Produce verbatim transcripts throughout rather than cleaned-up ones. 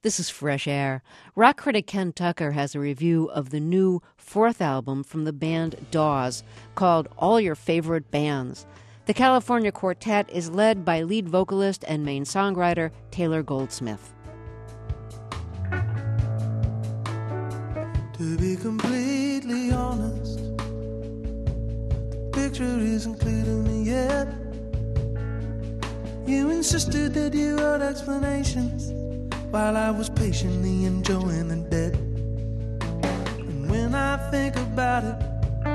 This is Fresh Air. Rock critic Ken Tucker has a review of the new fourth album from the band Dawes called All Your Favorite Bands. The California quartet is led by lead vocalist and main songwriter Taylor Goldsmith. To be completely honest, the picture isn't clear to me yet. You insisted that you had explanations while I was patiently enjoying the debt. And when I think about it,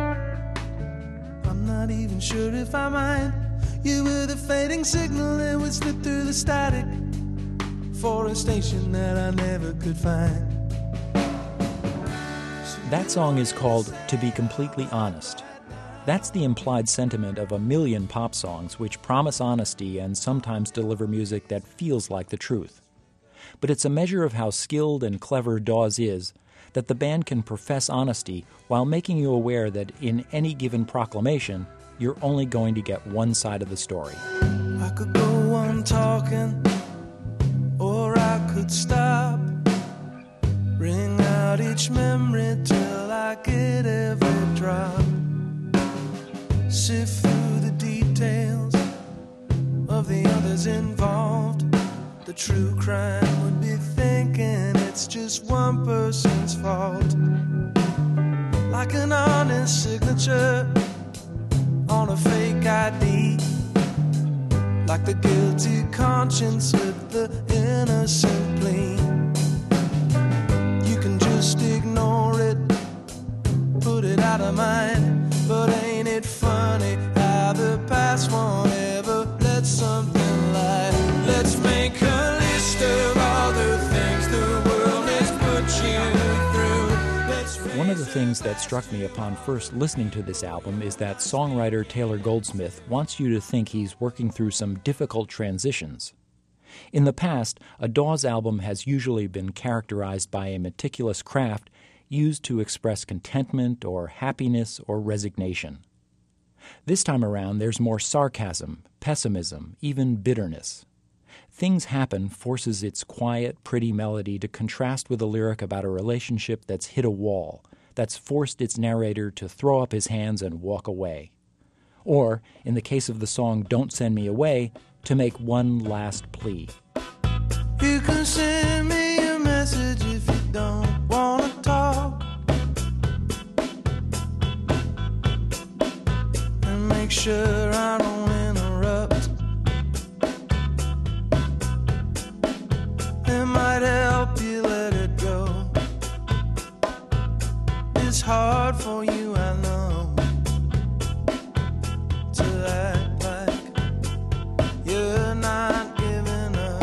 I'm not even sure if I mind. You were the fading signal that would slip through the static for a station that I never could find. That song is called To Be Completely Honest. That's the implied sentiment of a million pop songs which promise honesty and sometimes deliver music that feels like the truth. But it's a measure of how skilled and clever Dawes is that the band can profess honesty while making you aware that in any given proclamation, you're only going to get one side of the story. I could go on talking, or I could stop. Ring out each memory till I get every drop. Sift through the details of the others involved. The true crime would be thinking it's just one person's fault. Like an honest signature on a fake I D. Like the guilty conscience with the innocent plea. You can just ignore it, put it out of mind. But ain't it funny how the past won't ever let something lie? Let's make a list of all the things the world has put you through. Let's One of the things that struck me upon first listening to this album is that songwriter Taylor Goldsmith wants you to think he's working through some difficult transitions. In the past, a Dawes album has usually been characterized by a meticulous craft used to express contentment or happiness or resignation. This time around, there's more sarcasm, pessimism, even bitterness. Things Happen forces its quiet, pretty melody to contrast with a lyric about a relationship that's hit a wall, that's forced its narrator to throw up his hands and walk away. Or, in the case of the song Don't Send Me Away, to make one last plea. You can send me a message if you don't want to talk. And make sure I don't interrupt. It might help you let it go. It's hard for you, I know, to act like you're not giving up.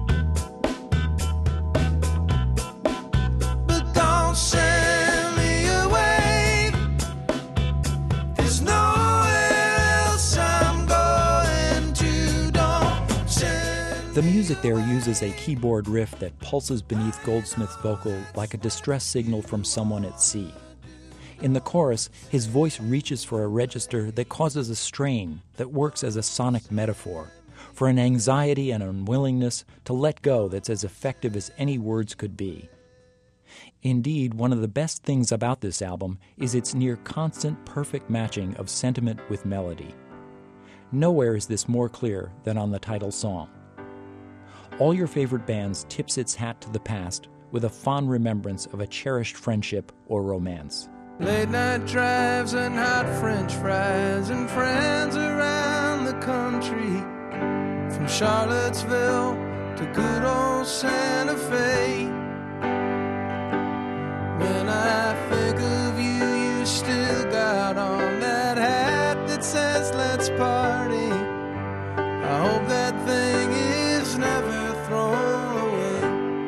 But don't send me away. There's nowhere else I'm going to. Don't send The music there uses a keyboard riff that pulses beneath Goldsmith's vocal like a distress signal from someone at sea. In the chorus, his voice reaches for a register that causes a strain that works as a sonic metaphor for an anxiety and unwillingness to let go that's as effective as any words could be. Indeed, one of the best things about this album is its near constant perfect matching of sentiment with melody. Nowhere is this more clear than on the title song. All Your Favorite Bands tips its hat to the past with a fond remembrance of a cherished friendship or romance. late night drives and hot French fries and friends around the country, from Charlottesville to good old Santa Fe. When I think of you, you still got on that hat that says let's party. I hope that thing is never thrown away.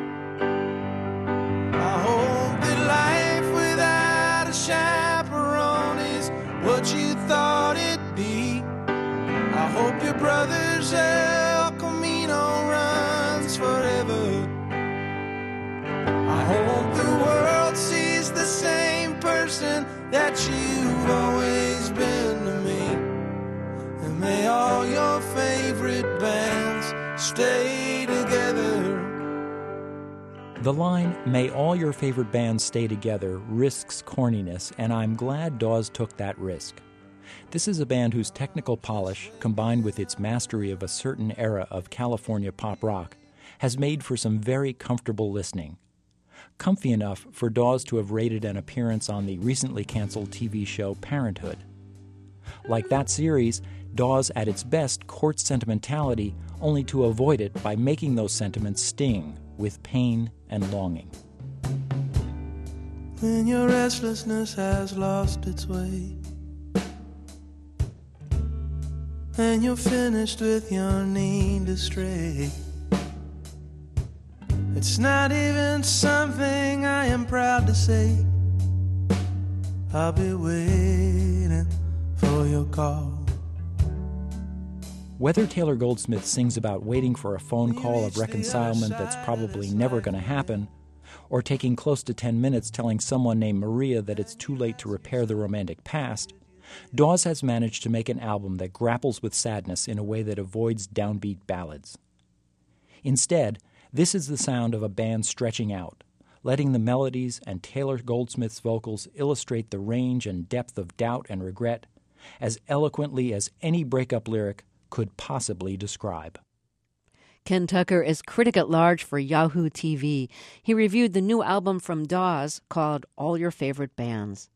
I hope that life without a chaperone is what you thought it'd be. I hope your brother's El Camino runs forever. I hope the world sees the same person that you've always been to me. And may all your favorite bands stay together. The line, "May all your favorite bands stay together," risks corniness, and I'm glad Dawes took that risk. This is a band whose technical polish, combined with its mastery of a certain era of California pop rock, has made for some very comfortable listening. Comfy enough for Dawes to have rated an appearance on the recently canceled T V show Parenthood. Like that series, Dawes at its best courts sentimentality, only to avoid it by making those sentiments sting with pain and longing. When your restlessness has lost its way, and you're finished with your need to stray, it's not even something I am proud to say. I'll be waiting for your call. Whether Taylor Goldsmith sings about waiting for a phone call of reconcilement that's probably never going to happen, or taking close to ten minutes telling someone named Maria that it's too late to repair the romantic past, Dawes has managed to make an album that grapples with sadness in a way that avoids downbeat ballads. Instead, this is the sound of a band stretching out, letting the melodies and Taylor Goldsmith's vocals illustrate the range and depth of doubt and regret as eloquently as any breakup lyric could possibly describe. Ken Tucker is critic at large for Yahoo T V. He reviewed the new album from Dawes called All Your Favorite Bands.